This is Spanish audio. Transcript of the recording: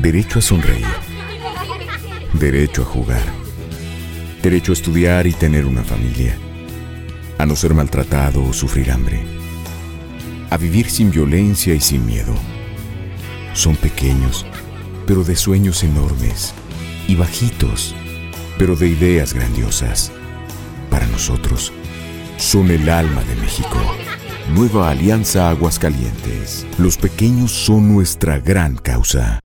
Derecho a sonreír. Derecho a jugar. Derecho a estudiar y tener una familia. A no ser maltratado o sufrir hambre. A vivir sin violencia y sin miedo. Son pequeños, pero de sueños enormes. Y bajitos, pero de ideas grandiosas. Para nosotros, son el alma de México. Nueva Alianza Aguascalientes. Los pequeños son nuestra gran causa.